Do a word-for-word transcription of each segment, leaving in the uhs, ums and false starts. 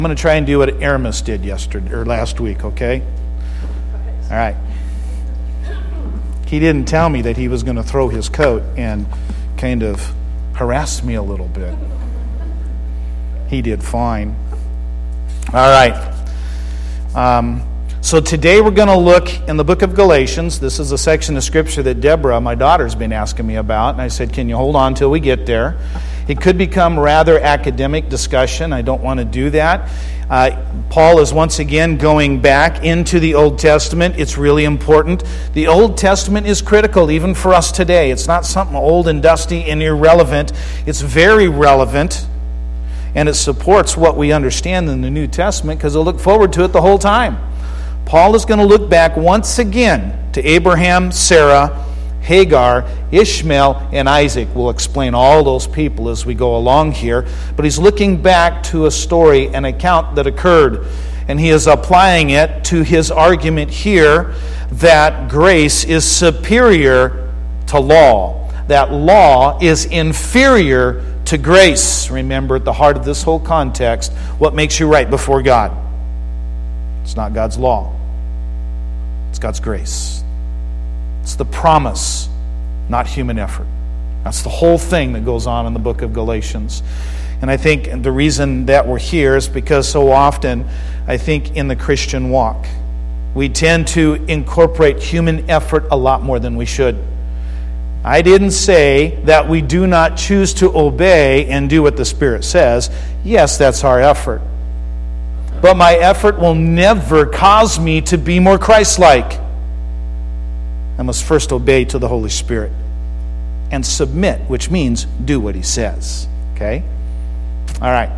I'm going to try and do what Aramis did yesterday or last week, okay? All right. He didn't tell me that he was going to throw his coat and kind of harass me a little bit. He did fine. All right. Um, so today we're going to look in the book of Galatians. This is a section of Scripture that Deborah, my daughter's been asking me about. And I said, can you hold on till we get there? It could become rather academic discussion. I don't want to do that. Uh, Paul is once again going back into the Old Testament. It's really important. The Old Testament is critical even for us today. It's not something old and dusty and irrelevant. It's very relevant, and it supports what we understand in the New Testament because we'll look forward to it the whole time. Paul is going to look back once again to Abraham, Sarah, Hagar, Ishmael, and Isaac. We'll explain all those people as we go along here. But he's looking back to a story, an account that occurred. And he is applying it to his argument here that grace is superior to law. That law is inferior to grace. Remember, at the heart of this whole context, what makes you right before God? It's not God's law. It's God's grace. It's the promise, not human effort. That's the whole thing that goes on in the book of Galatians. And I think the reason that we're here is because so often, I think in the Christian walk, we tend to incorporate human effort a lot more than we should. I didn't say that we do not choose to obey and do what the Spirit says. Yes, that's our effort. But my effort will never cause me to be more Christ-like. I must first obey to the Holy Spirit and submit, which means do what He says. Okay? All right.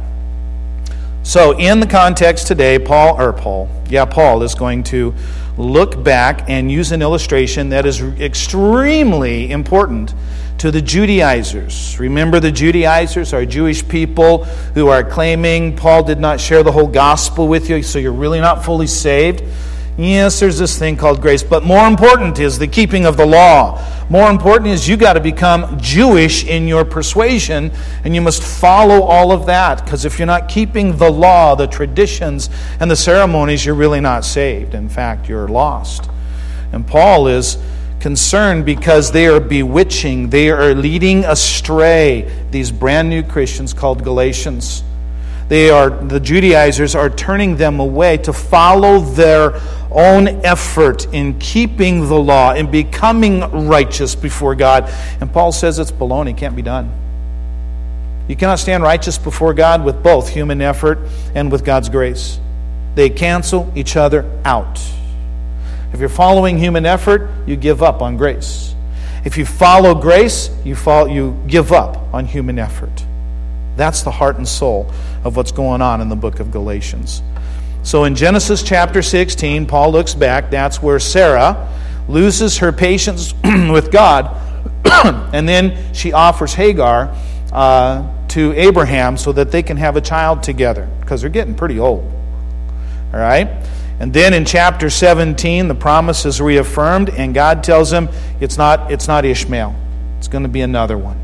So in the context today, Paul, or Paul, yeah, Paul is going to look back and use an illustration that is extremely important to the Judaizers. Remember, the Judaizers are Jewish people who are claiming Paul did not share the whole gospel with you, so you're really not fully saved. Yes, there's this thing called grace, but more important is the keeping of the law. More important is you got to become Jewish in your persuasion, and you must follow all of that, because if you're not keeping the law, the traditions, and the ceremonies, you're really not saved. In fact, you're lost. And Paul is concerned because they are bewitching, they are leading astray these brand new Christians called Galatians. They are, the Judaizers are turning them away to follow their own effort in keeping the law and becoming righteous before God. And Paul says it's baloney, it can't be done. You cannot stand righteous before God with both human effort and with God's grace. They cancel each other out. If you're following human effort, you give up on grace. If you follow grace, you follow, you give up on human effort. That's the heart and soul of what's going on in the book of Galatians. So in Genesis chapter sixteen, Paul looks back. That's where Sarah loses her patience with God, and then she offers Hagar uh, to Abraham so that they can have a child together, because they're getting pretty old. All right? And then in chapter seventeen, the promise is reaffirmed, and God tells him it's not, it's not Ishmael. It's going to be another one.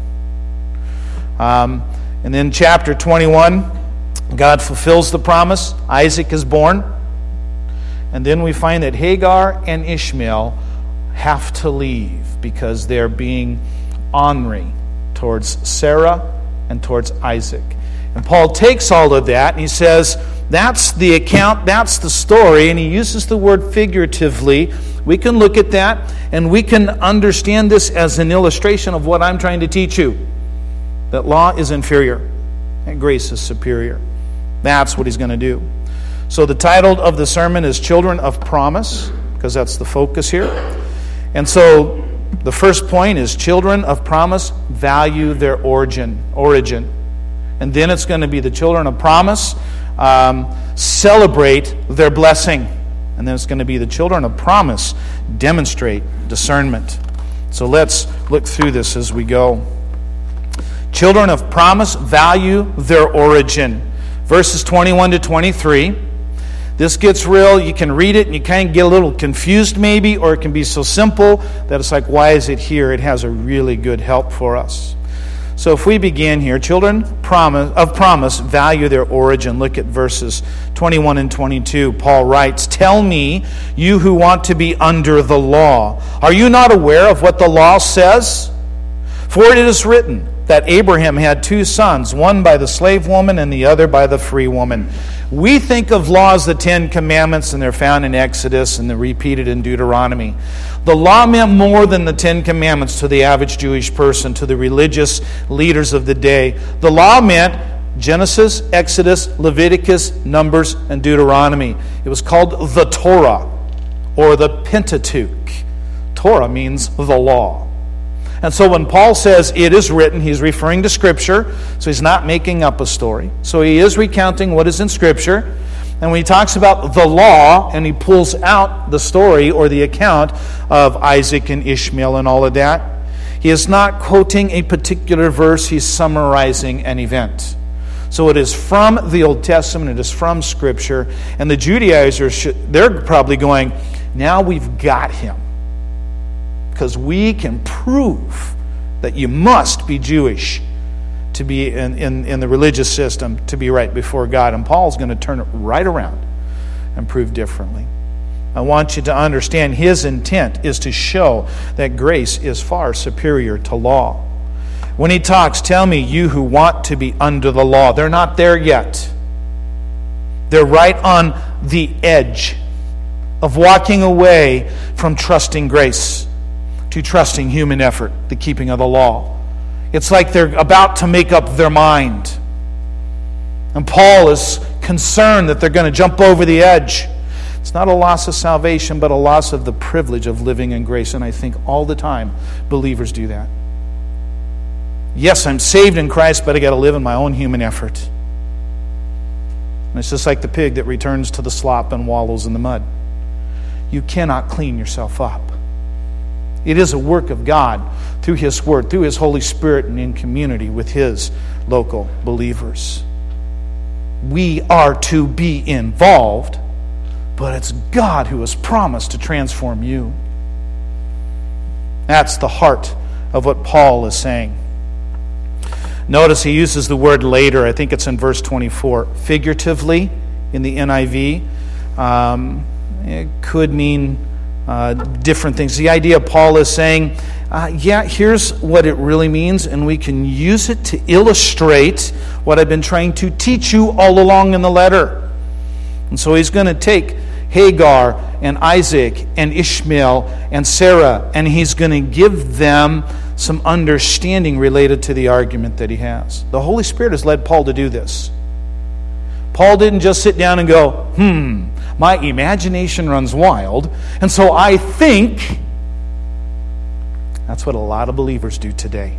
Um... And then chapter twenty-one, God fulfills the promise. Isaac is born. And then we find that Hagar and Ishmael have to leave because they're being ornery towards Sarah and towards Isaac. And Paul takes all of that and he says, that's the account, that's the story. And he uses the word figuratively. We can look at that and we can understand this as an illustration of what I'm trying to teach you. That law is inferior and grace is superior. That's what he's going to do. So the title of the sermon is Children of Promise, because that's the focus here. And so the first point is children of promise value their origin. origin. And then it's going to be the children of promise um, celebrate their blessing. And then it's going to be the children of promise demonstrate discernment. So let's look through this as we go. Children of promise value their origin. Verses twenty-one to twenty-three. This gets real. You can read it and you kind of get a little confused maybe, or it can be so simple that it's like, why is it here? It has a really good help for us. So if we begin here, children promise, of promise value their origin. Look at verses twenty-one and twenty-two. Paul writes, "Tell me, you who want to be under the law, are you not aware of what the law says? For it is written that Abraham had two sons, one by the slave woman and the other by the free woman." We think of law as the Ten Commandments, and they're found in Exodus and they're repeated in Deuteronomy. The law meant more than the Ten Commandments to the average Jewish person, to the religious leaders of the day. The law meant Genesis, Exodus, Leviticus, Numbers, and Deuteronomy. It was called the Torah, or the Pentateuch. Torah means the law. And so when Paul says it is written, he's referring to Scripture, so he's not making up a story. So he is recounting what is in Scripture. And when he talks about the law, and he pulls out the story or the account of Isaac and Ishmael and all of that, he is not quoting a particular verse, he's summarizing an event. So it is from the Old Testament, it is from Scripture, and the Judaizers, should, they're probably going, now we've got him. Because we can prove that you must be Jewish to be in, in, in the religious system to be right before God. And Paul's going to turn it right around and prove differently. I want you to understand his intent is to show that grace is far superior to law. When he talks, tell me, you who want to be under the law. They're not there yet. They're right on the edge of walking away from trusting grace to trusting human effort, the keeping of the law. It's like they're about to make up their mind. And Paul is concerned that they're going to jump over the edge. It's not a loss of salvation, but a loss of the privilege of living in grace. And I think all the time believers do that. Yes, I'm saved in Christ, but I got to live in my own human effort. And it's just like the pig that returns to the slop and wallows in the mud. You cannot clean yourself up. It is a work of God through His Word, through His Holy Spirit, and in community with His local believers. We are to be involved, but it's God who has promised to transform you. That's the heart of what Paul is saying. Notice he uses the word later. I think it's in verse twenty-four. Figuratively, in the N I V, um, it could mean Uh, different things. The idea Paul is saying, uh, yeah, here's what it really means, and we can use it to illustrate what I've been trying to teach you all along in the letter. And so he's going to take Hagar and Isaac and Ishmael and Sarah, and he's going to give them some understanding related to the argument that he has. The Holy Spirit has led Paul to do this. Paul didn't just sit down and go, hmm, my imagination runs wild, and so I think. That's what a lot of believers do today.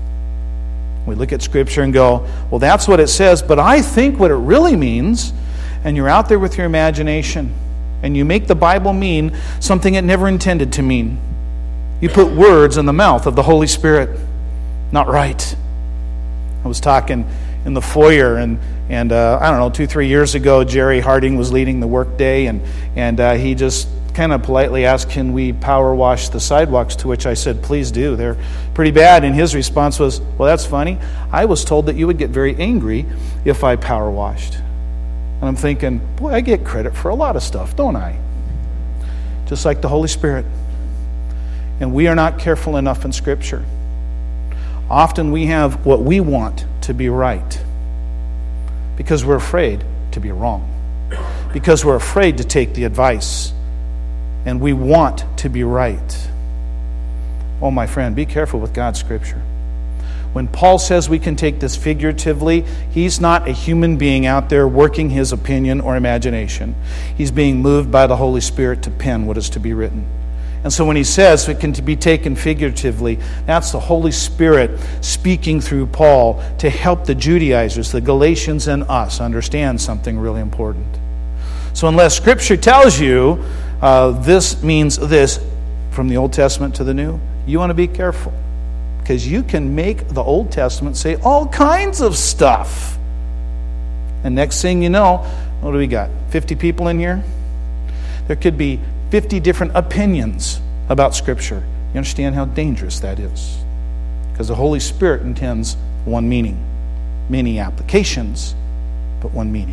We look at Scripture and go, well, that's what it says, but I think what it really means, and you're out there with your imagination, and you make the Bible mean something it never intended to mean. You put words in the mouth of the Holy Spirit. Not right. I was talking in the foyer, and and uh, I don't know, two, three years ago, Jerry Harding was leading the workday, and and uh, he just kind of politely asked, "Can we power wash the sidewalks?" To which I said, "Please do. They're pretty bad." And his response was, "Well, that's funny. I was told that you would get very angry if I power washed." And I'm thinking, boy, I get credit for a lot of stuff, don't I? Just like the Holy Spirit. And we are not careful enough in Scripture. Often we have what we want to be right because we're afraid to be wrong, because we're afraid to take the advice, and we want to be right. Oh, my friend, be careful with God's Scripture. When Paul says we can take this figuratively, he's not a human being out there working his opinion or imagination. He's being moved by the Holy Spirit to pen what is to be written. And so when he says it can be taken figuratively, that's the Holy Spirit speaking through Paul to help the Judaizers, the Galatians, and us understand something really important. So unless Scripture tells you uh, this means this from the Old Testament to the New, you want to be careful. Because you can make the Old Testament say all kinds of stuff. And next thing you know, what do we got? fifty people in here? There could be fifty different opinions about Scripture. You understand how dangerous that is? Because the Holy Spirit intends one meaning. Many applications, but one meaning.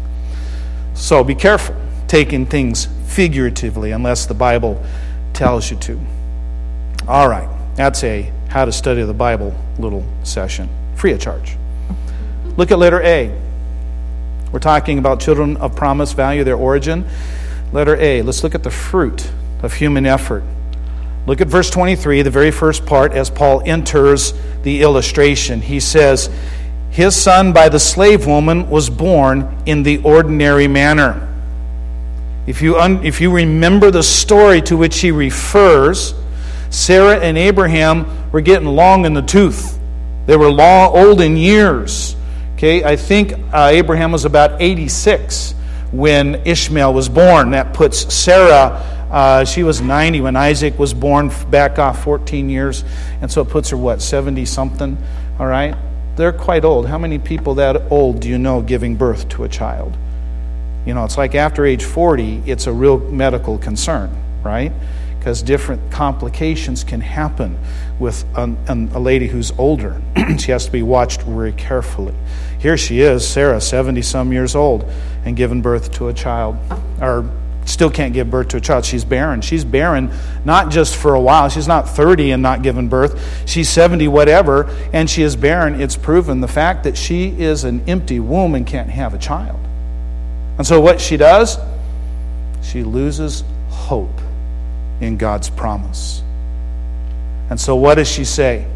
So be careful taking things figuratively unless the Bible tells you to. All right, that's a how to study the Bible little session, free of charge. Look at letter A. We're talking about children of promise, value their origin. Letter A, let's look at the fruit of human effort. Look at verse twenty-three, the very first part, as Paul enters the illustration. He says, his son by the slave woman was born in the ordinary manner. If you, un- if you remember the story to which he refers, Sarah and Abraham were getting long in the tooth. They were long, old in years. Okay, I think uh, Abraham was about eighty-six when Ishmael was born. That puts Sarah, uh, she was ninety when Isaac was born, back off fourteen years. And so it puts her, what, seventy-something? All right? They're quite old. How many people that old do you know giving birth to a child? You know, it's like after age forty, it's a real medical concern, right? Because different complications can happen with an, an, a lady who's older. She has to be watched very carefully. Here she is, Sarah, seventy-some years old, and giving birth to a child. Or still can't give birth to a child. She's barren. She's barren not just for a while. She's not thirty and not giving birth. She's seventy, whatever, and she is barren. It's proven the fact that she is an empty womb and can't have a child. And so what she does, she loses hope in God's promise. And so what does she say?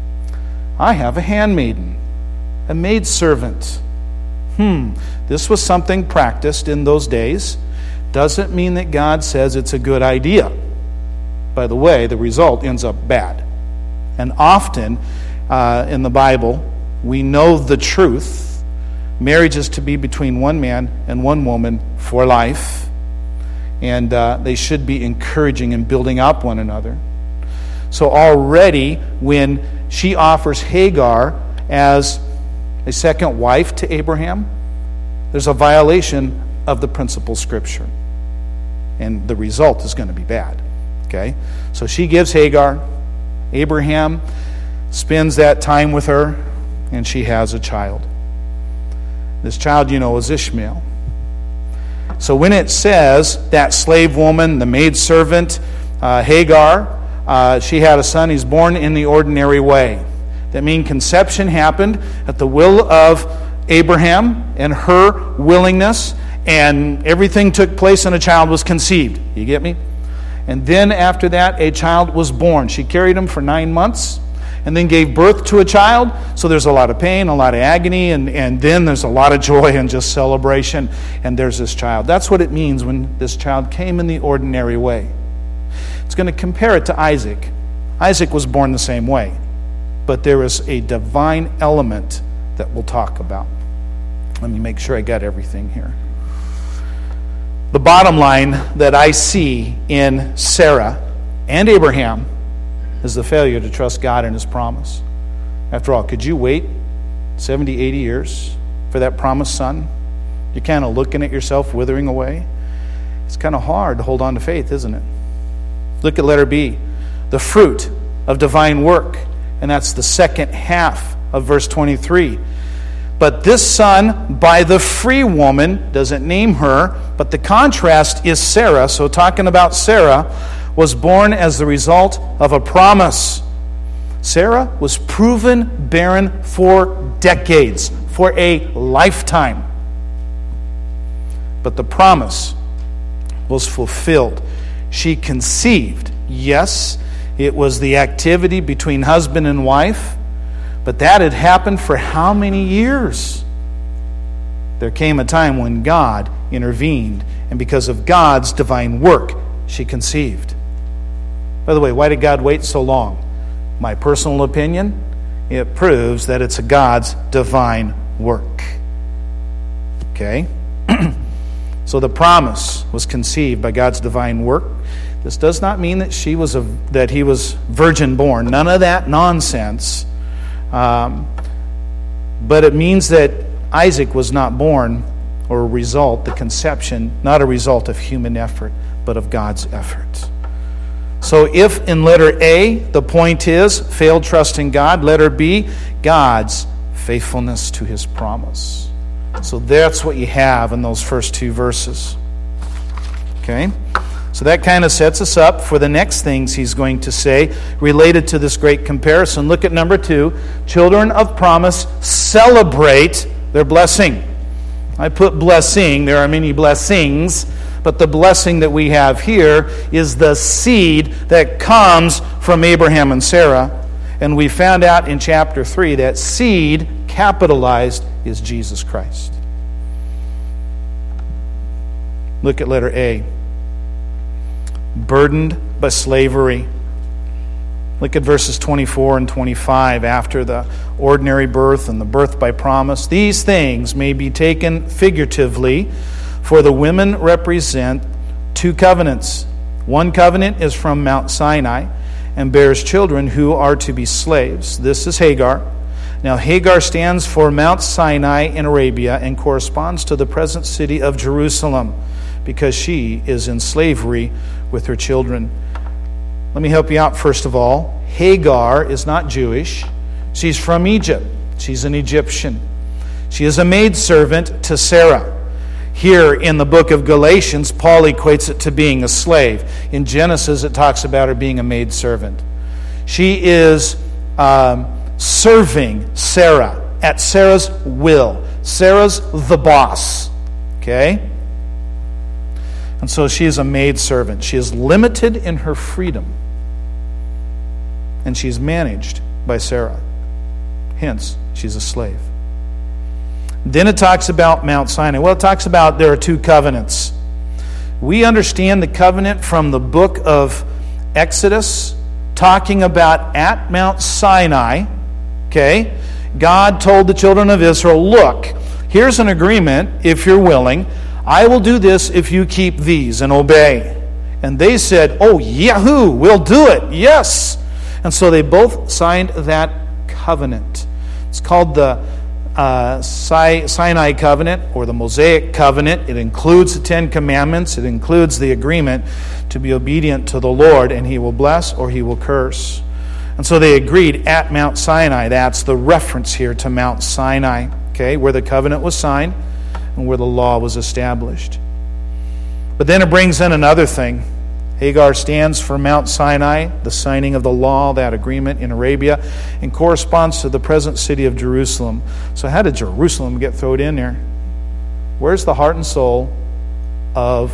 I have a handmaiden, a maidservant. Hmm, this was something practiced in those days. Doesn't mean that God says it's a good idea. By the way, the result ends up bad. And often uh, in the Bible, we know the truth. Marriage is to be between one man and one woman for life. And uh, they should be encouraging and building up one another. So already when she offers Hagar as a second wife to Abraham, there's a violation of the principal scripture. And the result is going to be bad. Okay? So she gives Hagar. Abraham spends that time with her, and she has a child. This child, you know, is Ishmael. So when it says that slave woman, the maidservant, uh, Hagar, uh, she had a son, he's born in the ordinary way. That means conception happened at the will of Abraham and her willingness, and everything took place and a child was conceived. You get me? And then after that, a child was born. She carried him for nine months and then gave birth to a child. So there's a lot of pain, a lot of agony, and, and then there's a lot of joy and just celebration. And there's this child. That's what it means when this child came in the ordinary way. It's going to compare it to Isaac. Isaac was born the same way. But there is a divine element that we'll talk about. Let me make sure I got everything here. The bottom line that I see in Sarah and Abraham is the failure to trust God and His promise. After all, could you wait seventy, eighty years for that promised son? You're kind of looking at yourself withering away. It's kind of hard to hold on to faith, isn't it? Look at letter B, the fruit of divine work. And that's the second half of verse twenty-three. But this son by the free woman, doesn't name her, but the contrast is Sarah. So talking about Sarah, was born as the result of a promise. Sarah was proven barren for decades, for a lifetime. But the promise was fulfilled. She conceived. Yes, it was the activity between husband and wife, but that had happened for how many years? There came a time when God intervened, and because of God's divine work, she conceived. By the way, why did God wait so long? My personal opinion, it proves that it's a God's divine work. Okay? So the promise was conceived by God's divine work. This does not mean that she was a, that he was virgin born. None of that nonsense. Um, but it means that Isaac was not born or a result, the conception, not a result of human effort, but of God's effort. So if in letter A, the point is failed trust in God, letter B, God's faithfulness to his promise. So that's what you have in those first two verses. Okay? So that kind of sets us up for the next things he's going to say related to this great comparison. Look at number two. Children of promise celebrate their blessing. I put blessing. There are many blessings. But the blessing that we have here is the seed that comes from Abraham and Sarah. And we found out in chapter three that seed, capitalized, is Jesus Christ. Look at letter A. Burdened by slavery. Look at verses twenty-four and twenty-five. After the ordinary birth and the birth by promise, these things may be taken figuratively, for the women represent two covenants. One covenant is from Mount Sinai and bears children who are to be slaves. This is Hagar. Now Hagar stands for Mount Sinai in Arabia and corresponds to the present city of Jerusalem because she is in slavery with her children. Let me help you out first of all. Hagar is not Jewish. She's from Egypt. She's an Egyptian. She is a maidservant to Sarah. Here in the book of Galatians, Paul equates it to being a slave. In Genesis, it talks about her being a maidservant. She is um, serving Sarah at Sarah's will. Sarah's the boss. Okay? And so she is a maidservant. She is limited in her freedom. And she's managed by Sarah. Hence, she's a slave. Then it talks about Mount Sinai. Well, it talks about there are two covenants. We understand the covenant from the book of Exodus, talking about at Mount Sinai, okay, God told the children of Israel, look, here's an agreement, if you're willing. I will do this if you keep these and obey. And they said, oh, yahoo, we'll do it, yes. And so they both signed that covenant. It's called the Uh, Sinai covenant or the Mosaic covenant. It includes the Ten Commandments. It includes the agreement to be obedient to the Lord, and he will bless or he will curse. And so they agreed at Mount Sinai. That's the reference here to Mount Sinai, okay, where the covenant was signed and where the law was established. But then it brings in another thing. Hagar stands for Mount Sinai, the signing of the law, that agreement in Arabia, and corresponds to the present city of Jerusalem. So how did Jerusalem get thrown in there? Where's the heart and soul of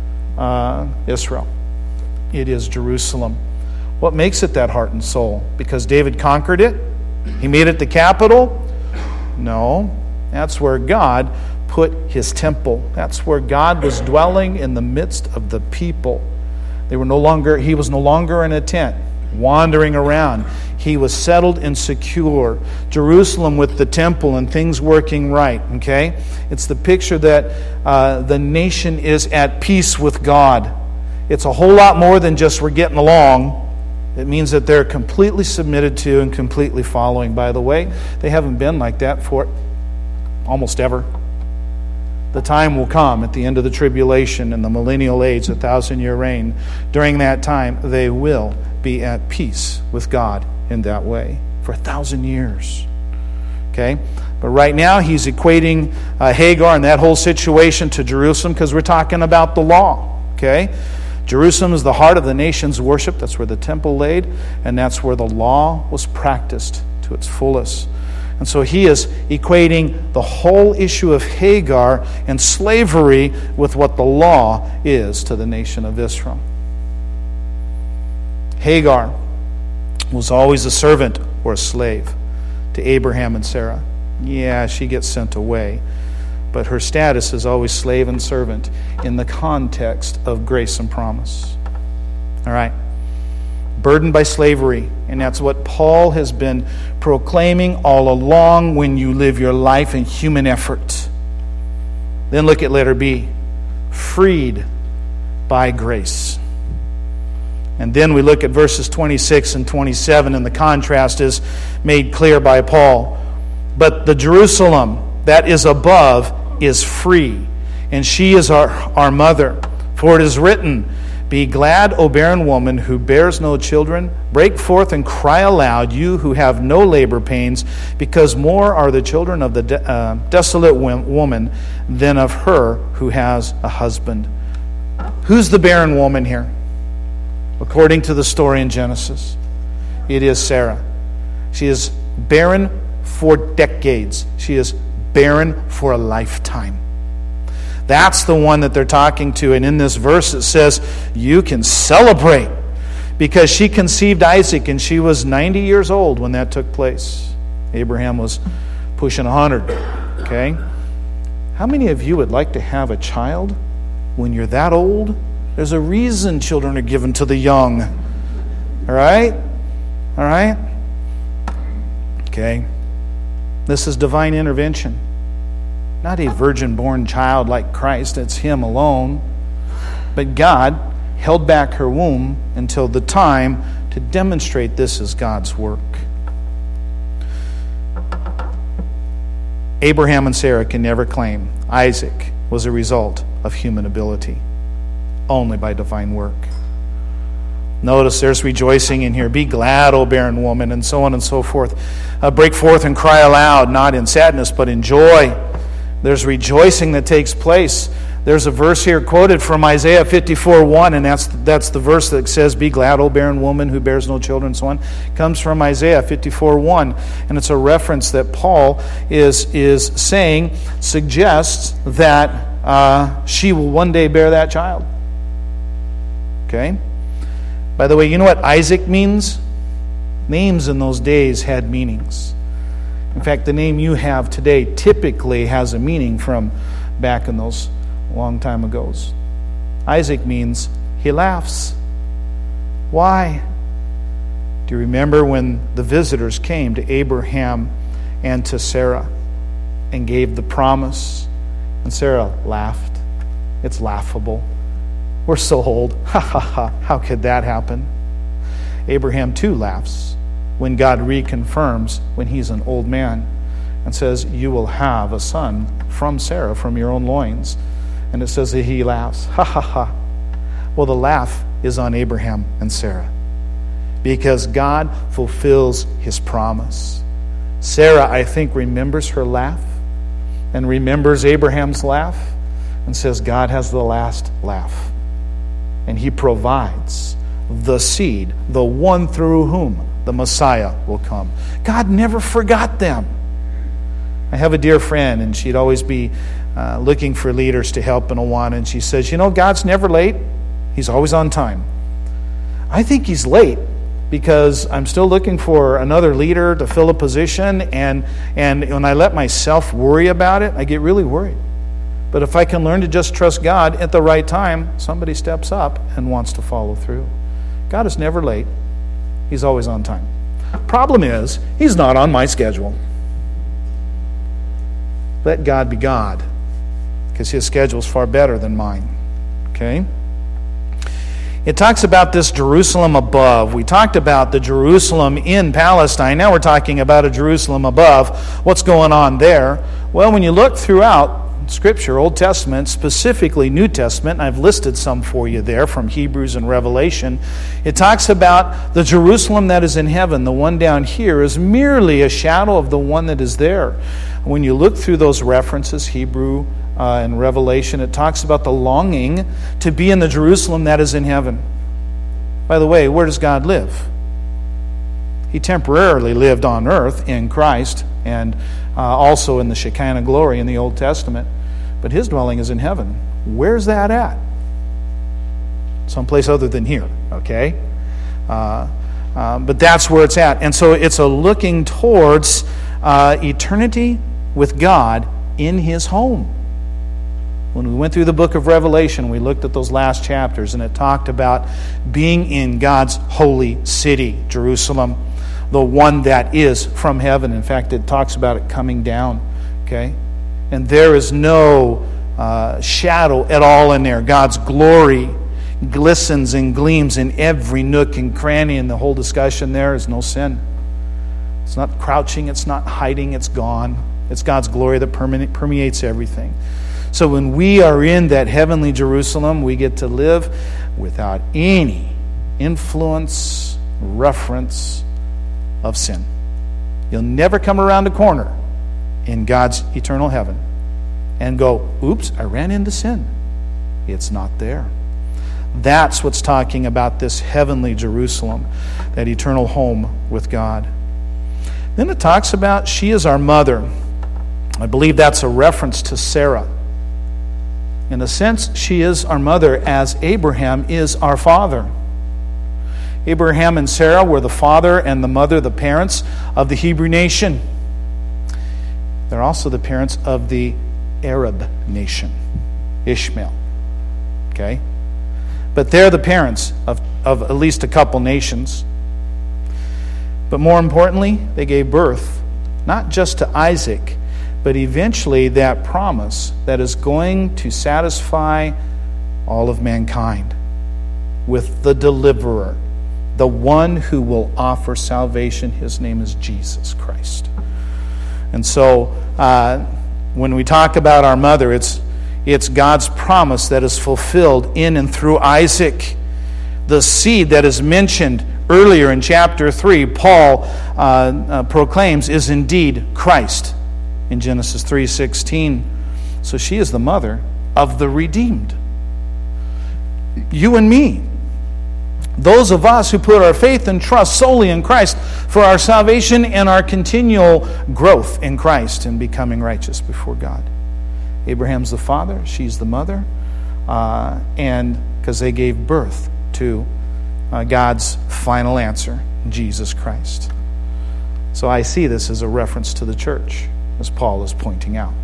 uh, Israel? It is Jerusalem. What makes it that heart and soul? Because David conquered it? He made it the capital? No. That's where God put his temple. That's where God was dwelling in the midst of the people. They were no longer, he was no longer in a tent, wandering around. He was settled and secure. Jerusalem with the temple and things working right, okay? It's the picture that uh, the nation is at peace with God. It's a whole lot more than just we're getting along. It means that they're completely submitted to and completely following. By the way, they haven't been like that for almost ever. The time will come at the end of the tribulation and the millennial age, the thousand-year reign. During that time, they will be at peace with God in that way for a thousand years. Okay? But right now, he's equating uh, Hagar and that whole situation to Jerusalem because we're talking about the law. Okay? Jerusalem is the heart of the nation's worship. That's where the temple laid, and that's where the law was practiced to its fullest. And so he is equating the whole issue of Hagar and slavery with what the law is to the nation of Israel. Hagar was always a servant or a slave to Abraham and Sarah. Yeah, she gets sent away, but her status is always slave and servant in the context of grace and promise. All right. Burdened by slavery. And that's what Paul has been proclaiming all along when you live your life in human effort. Then look at letter B. Freed by grace. And then we look at verses twenty-six and twenty-seven, and the contrast is made clear by Paul. But the Jerusalem that is above is free, and she is our, our mother. For it is written, Be glad, O barren woman who bears no children. Break forth and cry aloud, you who have no labor pains, because more are the children of the de- uh, desolate woman than of her who has a husband. Who's the barren woman here? According to the story in Genesis, it is Sarah. She is barren for decades. She is barren for a lifetime. That's the one that they're talking to. And in this verse it says, you can celebrate, because she conceived Isaac and she was ninety years old when that took place. Abraham was pushing one hundred. Okay? How many of you would like to have a child when you're that old? There's a reason children are given to the young. All right? All right? Okay. This is divine intervention. Not a virgin-born child like Christ. It's Him alone. But God held back her womb until the time to demonstrate this is God's work. Abraham and Sarah can never claim Isaac was a result of human ability, only by divine work. Notice there's rejoicing in here. Be glad, O barren woman, and so on and so forth. Uh, break forth and cry aloud, not in sadness, but in joy. There's rejoicing that takes place. There's a verse here quoted from Isaiah fifty-four one, and that's that's the verse that says, Be glad, O barren woman who bears no children, and so on. It comes from Isaiah fifty-four one, and it's a reference that Paul is, is saying, suggests that uh, she will one day bear that child. Okay? By the way, you know what Isaac means? Names in those days had meanings. In fact, the name you have today typically has a meaning from back in those long time ago's. Isaac means he laughs. Why? Do you remember when the visitors came to Abraham and to Sarah and gave the promise? And Sarah laughed. It's laughable. We're so old. Ha ha ha. How could that happen? Abraham too laughs when God reconfirms when he's an old man and says, you will have a son from Sarah, from your own loins. And it says that he laughs. Ha ha ha. Well, the laugh is on Abraham and Sarah, because God fulfills His promise. Sarah, I think, remembers her laugh and remembers Abraham's laugh and says, God has the last laugh. And He provides the seed, the one through whom the Messiah will come. God never forgot them. I have a dear friend, and she'd always be uh, looking for leaders to help in Awana, and she says, you know, God's never late. He's always on time. I think He's late because I'm still looking for another leader to fill a position, and, and when I let myself worry about it, I get really worried. But if I can learn to just trust God at the right time, somebody steps up and wants to follow through. God is never late. He's always on time. Problem is, He's not on my schedule. Let God be God, because His schedule is far better than mine. Okay? It talks about this Jerusalem above. We talked about the Jerusalem in Palestine. Now we're talking about a Jerusalem above. What's going on there? Well, when you look throughout Scripture, Old Testament, specifically New Testament, and I've listed some for you there from Hebrews and Revelation, it talks about the Jerusalem that is in heaven. The one down here is merely a shadow of the one that is there. When you look through those references, Hebrew uh, and Revelation, it talks about the longing to be in the Jerusalem that is in heaven. By the way, where does God live? He temporarily lived on earth in Christ, and uh, also in the Shekinah glory in the Old Testament. But His dwelling is in heaven. Where's that at? Someplace other than here, okay? Uh, uh, but that's where it's at. And so it's a looking towards uh, eternity with God in His home. When we went through the book of Revelation, we looked at those last chapters, and it talked about being in God's holy city, Jerusalem, the one that is from heaven. In fact, it talks about it coming down, okay? And there is no uh, shadow at all in there. God's glory glistens and gleams in every nook and cranny, and the whole discussion there is no sin. It's not crouching, it's not hiding, it's gone. It's God's glory that permeates everything. So when we are in that heavenly Jerusalem, we get to live without any influence, reference of sin. You'll never come around a corner in God's eternal heaven and go, oops, I ran into sin. It's not there. That's what's talking about this heavenly Jerusalem, that eternal home with God. Then it talks about she is our mother. I believe that's a reference to Sarah. In a sense, she is our mother as Abraham is our father. Abraham and Sarah were the father and the mother, the parents of the Hebrew nation. They're also the parents of the Arab nation, Ishmael. Okay? But they're the parents of, of at least a couple nations. But more importantly, they gave birth not just to Isaac, but eventually that promise that is going to satisfy all of mankind with the deliverer, the one who will offer salvation. His name is Jesus Christ. And so uh, when we talk about our mother, it's it's God's promise that is fulfilled in and through Isaac. The seed that is mentioned earlier in chapter three, Paul uh, uh, proclaims, is indeed Christ in Genesis three sixteen. So she is the mother of the redeemed. You and me. Those of us who put our faith and trust solely in Christ for our salvation and our continual growth in Christ and becoming righteous before God. Abraham's the father, she's the mother, uh, and because they gave birth to uh, God's final answer, Jesus Christ. So I see this as a reference to the church, as Paul is pointing out.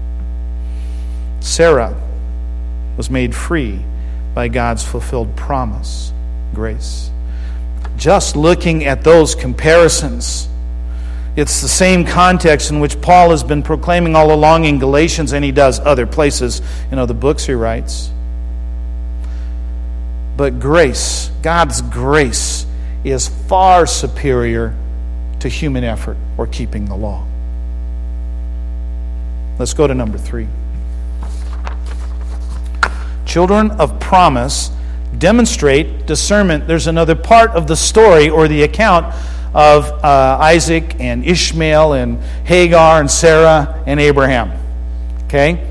Sarah was made free by God's fulfilled promise, grace. Just looking at those comparisons, it's the same context in which Paul has been proclaiming all along in Galatians, and he does other places in other books he writes. But grace, God's grace, is far superior to human effort or keeping the law. Let's go to number three. Children of promise demonstrate discernment. There's another part of the story or the account of uh, Isaac and Ishmael and Hagar and Sarah and Abraham. Okay?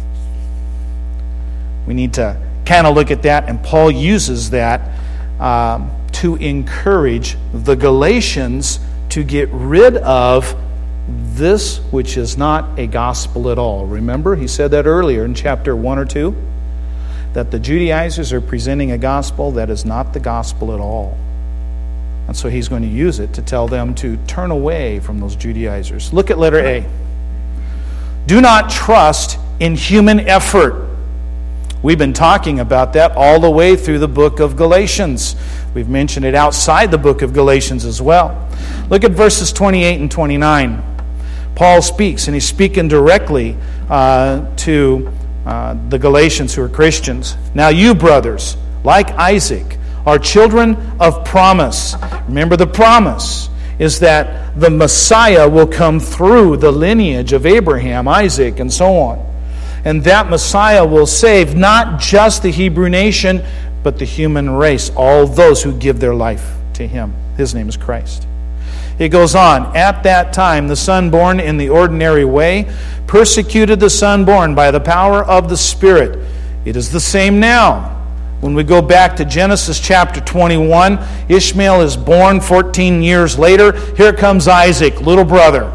We need to kind of look at that, and Paul uses that um, to encourage the Galatians to get rid of this which is not a gospel at all. Remember, he said that earlier in chapter one or two, that the Judaizers are presenting a gospel that is not the gospel at all. And so he's going to use it to tell them to turn away from those Judaizers. Look at letter A. Do not trust in human effort. We've been talking about that all the way through the book of Galatians. We've mentioned it outside the book of Galatians as well. Look at verses twenty-eight and twenty-nine. Paul speaks, and he's speaking directly uh, to uh, the Galatians who are Christians. Now you, brothers, like Isaac, are children of promise. Remember, the promise is that the Messiah will come through the lineage of Abraham, Isaac, and so on. And that Messiah will save not just the Hebrew nation, but the human race, all those who give their life to Him. His name is Christ. It goes on, at that time, the son born in the ordinary way persecuted the son born by the power of the Spirit. It is the same now. When we go back to Genesis chapter twenty-one, Ishmael is born fourteen years later. Here comes Isaac, little brother.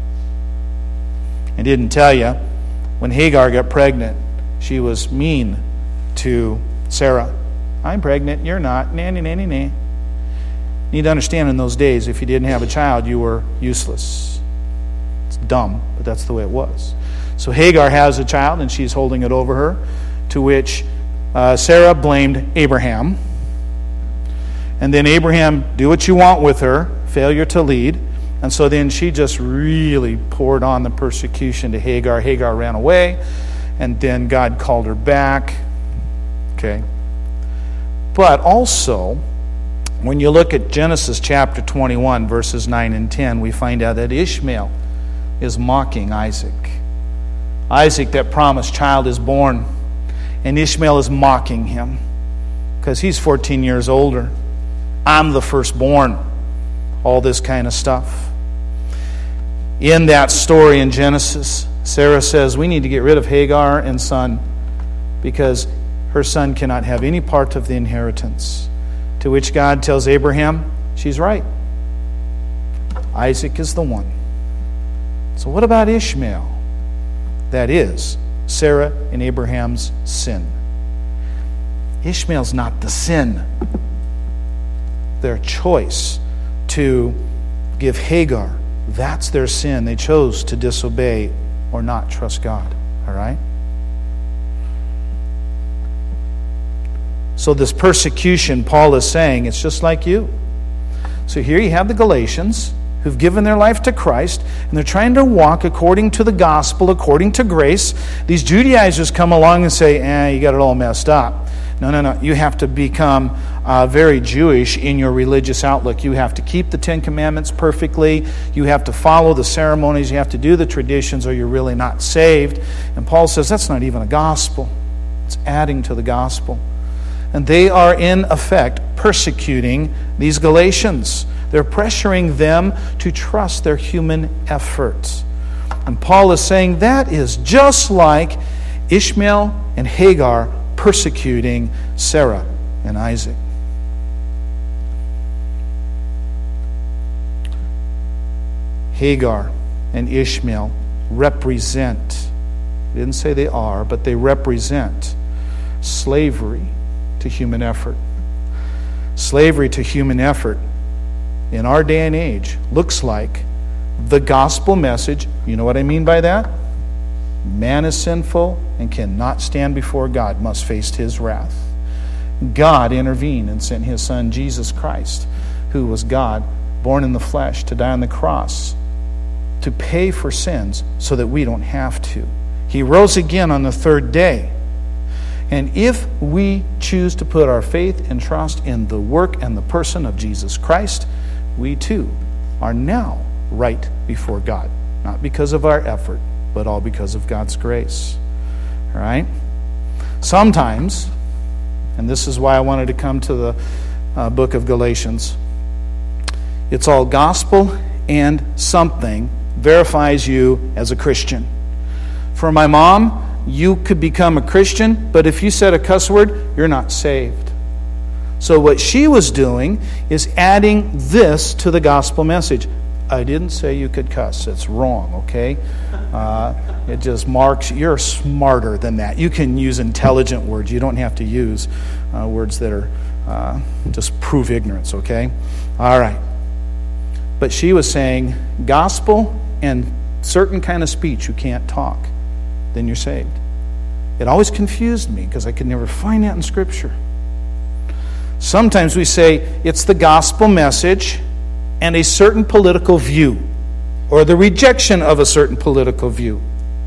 I didn't tell you, when Hagar got pregnant, she was mean to Sarah. I'm pregnant, you're not. Nanny, nanny, nanny. You need to understand, in those days, if you didn't have a child, you were useless. It's dumb, but that's the way it was. So Hagar has a child, and she's holding it over her, to which Uh, Sarah blamed Abraham. And then Abraham, do what you want with her, failure to lead. And so then she just really poured on the persecution to Hagar. Hagar ran away, and then God called her back. Okay. But also, when you look at Genesis chapter twenty-one, verses nine and ten, we find out that Ishmael is mocking Isaac. Isaac, that promised child, is born. And Ishmael is mocking him, because he's fourteen years older. I'm the firstborn. All this kind of stuff. In that story in Genesis, Sarah says, we need to get rid of Hagar and son because her son cannot have any part of the inheritance. To which God tells Abraham, she's right. Isaac is the one. So what about Ishmael? That is Sarah and Abraham's sin. Ishmael's not the sin. Their choice to give Hagar, that's their sin. They chose to disobey or not trust God. All right? So this persecution, Paul is saying, it's just like you. So here you have the Galatians who've given their life to Christ, and they're trying to walk according to the gospel, according to grace. These Judaizers come along and say, eh, you got it all messed up. No, no, no. You have to become uh, very Jewish in your religious outlook. You have to keep the Ten Commandments perfectly. You have to follow the ceremonies. You have to do the traditions, or you're really not saved. And Paul says that's not even a gospel. It's adding to the gospel. And they are, in effect, persecuting these Galatians. They're pressuring them to trust their human efforts. And Paul is saying that is just like Ishmael and Hagar persecuting Sarah and Isaac. Hagar and Ishmael represent, I didn't say they are, but they represent slavery to human effort. Slavery to human effort in our day and age looks like the gospel message. You know what I mean by that? Man is sinful and cannot stand before God, must face his wrath. God intervened and sent his son Jesus Christ, who was God, born in the flesh, to die on the cross, to pay for sins so that we don't have to. He rose again on the third day. And if we choose to put our faith and trust in the work and the person of Jesus Christ, we too are now right before God. Not because of our effort, but all because of God's grace. All right? Sometimes, and this is why I wanted to come to the uh, book of Galatians, it's all gospel and something verifies you as a Christian. For my mom, you could become a Christian, but if you said a cuss word, you're not saved. So what she was doing is adding this to the gospel message. I didn't say you could cuss. It's wrong, okay? Uh, it just marks, you're smarter than that. You can use intelligent words. You don't have to use uh, words that are uh, just prove ignorance, okay? All right. But she was saying gospel and certain kind of speech, you can't talk. Then you're saved. It always confused me because I could never find that in Scripture. Sometimes we say it's the gospel message and a certain political view, or the rejection of a certain political view.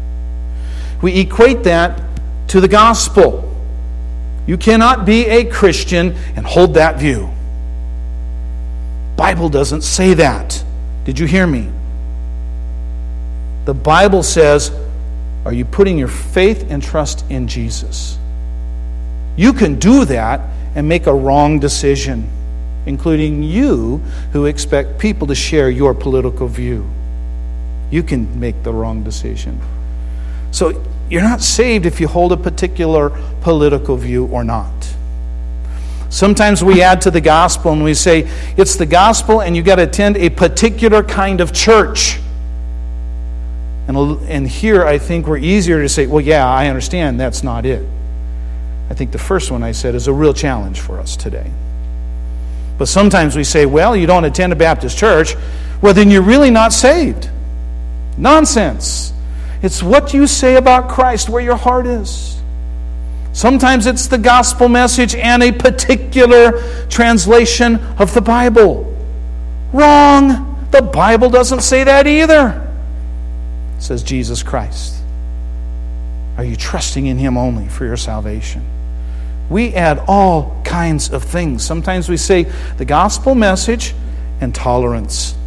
We equate that to the gospel. You cannot be a Christian and hold that view. Bible doesn't say that. Did you hear me? The Bible says, are you putting your faith and trust in Jesus? You can do that and make a wrong decision, including you who expect people to share your political view. You can make the wrong decision. So you're not saved if you hold a particular political view or not. Sometimes we add to the gospel and we say, it's the gospel and you got to attend a particular kind of church. And, and here I think we're easier to say, well, yeah, I understand that's not it. I think the first one I said is a real challenge for us today. But sometimes we say, well, you don't attend a Baptist church. Well, then you're really not saved. Nonsense. It's what you say about Christ, where your heart is. Sometimes it's the gospel message and a particular translation of the Bible. Wrong. The Bible doesn't say that either. It says Jesus Christ. Are you trusting in Him only for your salvation? We add all kinds of things. Sometimes we say the gospel message and tolerance.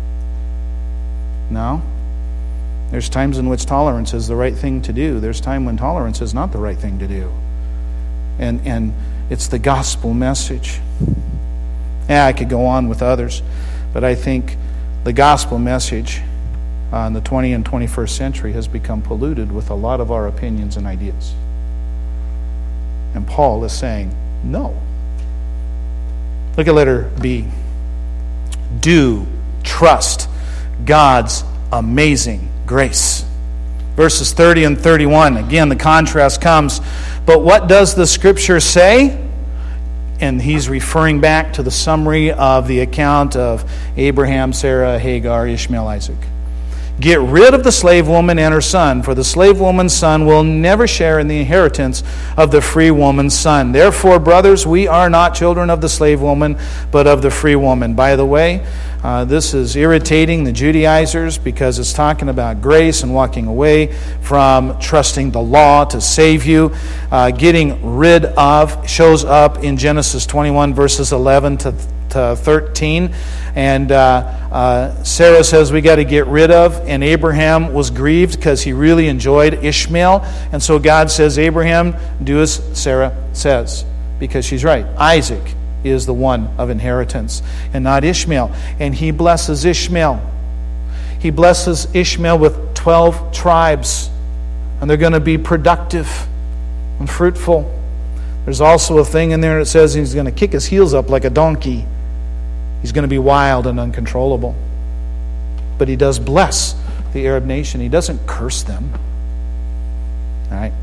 No. There's times in which tolerance is the right thing to do. There's time when tolerance is not the right thing to do. And and It's the gospel message. Yeah, I could go on with others, but I think the gospel message uh, in the twentieth and twenty-first century has become polluted with a lot of our opinions and ideas. And Paul is saying, no. Look at letter B. Do trust God's amazing grace. Verses thirty and thirty-one, again, the contrast comes. But what does the Scripture say? And he's referring back to the summary of the account of Abraham, Sarah, Hagar, Ishmael, Isaac. Get rid of the slave woman and her son, for the slave woman's son will never share in the inheritance of the free woman's son. Therefore, brothers, we are not children of the slave woman, but of the free woman. By the way, uh, this is irritating the Judaizers because it's talking about grace and walking away from trusting the law to save you. Uh, getting rid of shows up in Genesis twenty-one, verses eleven to thirteen. And uh, uh, Sarah says we got to get rid of, and Abraham was grieved because he really enjoyed Ishmael. And so God says, Abraham, do as Sarah says, because she's right. Isaac is the one of inheritance and not Ishmael. And he blesses Ishmael. He blesses Ishmael with twelve tribes, and they're going to be productive and fruitful. There's also a thing in there that says he's going to kick his heels up like a donkey. He's going to be wild and uncontrollable. But he does bless the Arab nation. He doesn't curse them. All right.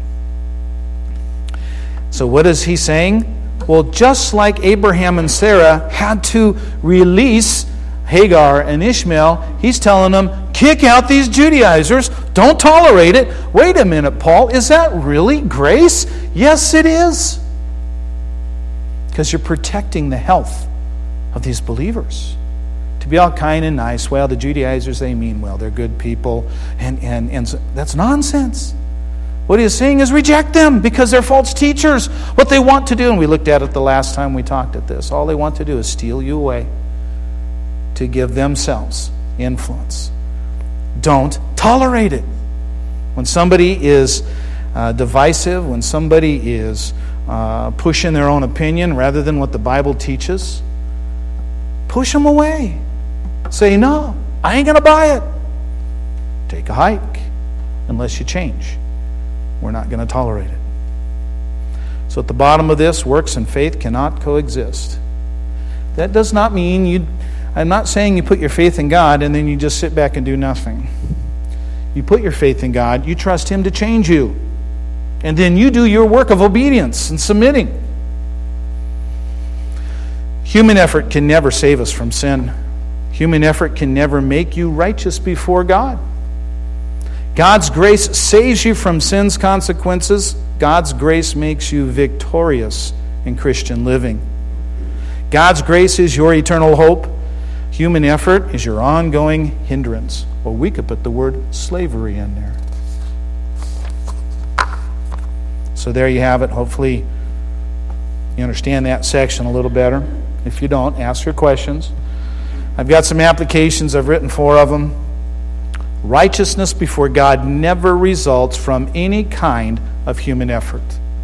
So what is he saying? Well, just like Abraham and Sarah had to release Hagar and Ishmael, he's telling them, kick out these Judaizers. Don't tolerate it. Wait a minute, Paul. Is that really grace? Yes, it is. Because you're protecting the health of these believers. To be all kind and nice, well, the Judaizers, they mean well. They're good people. And, and, and so that's nonsense. What he's saying is reject them because they're false teachers. What they want to do, and we looked at it the last time we talked at this, all they want to do is steal you away to give themselves influence. Don't tolerate it. When somebody is uh, divisive, when somebody is uh, pushing their own opinion rather than what the Bible teaches, push them away. Say, no, I ain't going to buy it. Take a hike unless you change. We're not going to tolerate it. So at the bottom of this, works and faith cannot coexist. That does not mean you, I'm not saying you put your faith in God and then you just sit back and do nothing. You put your faith in God, you trust Him to change you. And then you do your work of obedience and submitting. Human effort can never save us from sin. Human effort can never make you righteous before God. God's grace saves you from sin's consequences. God's grace makes you victorious in Christian living. God's grace is your eternal hope. Human effort is your ongoing hindrance. Or we could put the word slavery in there. So there you have it. Hopefully you understand that section a little better. If you don't, ask your questions. I've got some applications. I've written four of them. Righteousness before God never results from any kind of human effort.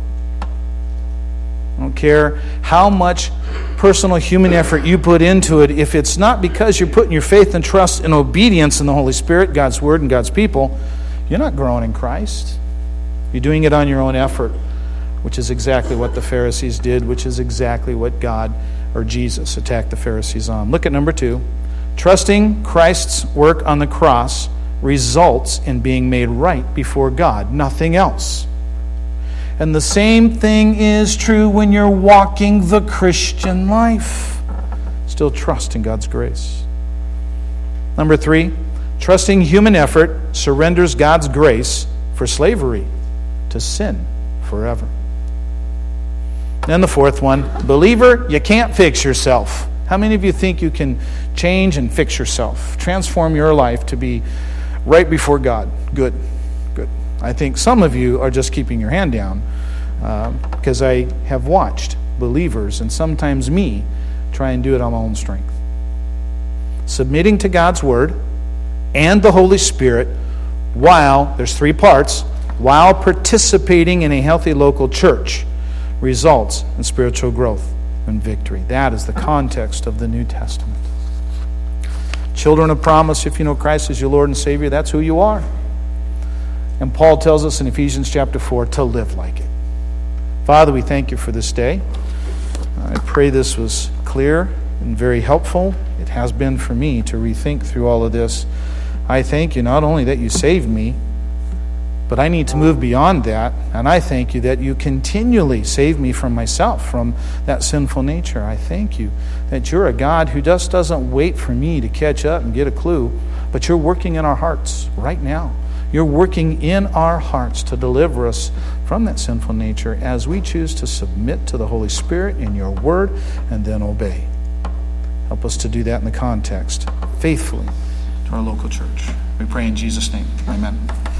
I don't care how much personal human effort you put into it. If it's not because you're putting your faith and trust and obedience in the Holy Spirit, God's Word, and God's people, you're not growing in Christ. You're doing it on your own effort, which is exactly what the Pharisees did, which is exactly what God or Jesus attacked the Pharisees on. Look at number two. Trusting Christ's work on the cross results in being made right before God, nothing else. And the same thing is true when you're walking the Christian life. Still trust in God's grace. Number three, trusting human effort surrenders God's grace for slavery to sin forever. Then the fourth one, believer, you can't fix yourself. How many of you think you can change and fix yourself? Transform your life to be right before God? Good, good. I think some of you are just keeping your hand down uh, because I have watched believers, and sometimes me, try and do it on my own strength. Submitting to God's Word and the Holy Spirit while, there's three parts, while participating in a healthy local church results in spiritual growth and victory. That is the context of the New Testament. Children of promise, if you know Christ as your Lord and Savior, that's who you are. And Paul tells us in Ephesians chapter four to live like it. Father, we thank you for this day. I pray this was clear and very helpful. It has been for me to rethink through all of this. I thank you not only that you saved me, but I need to move beyond that. And I thank you that you continually save me from myself, from that sinful nature. I thank you that you're a God who just doesn't wait for me to catch up and get a clue, but you're working in our hearts right now. You're working in our hearts to deliver us from that sinful nature as we choose to submit to the Holy Spirit in your word and then obey. Help us to do that in the context, faithfully, to our local church. We pray in Jesus' name. Amen.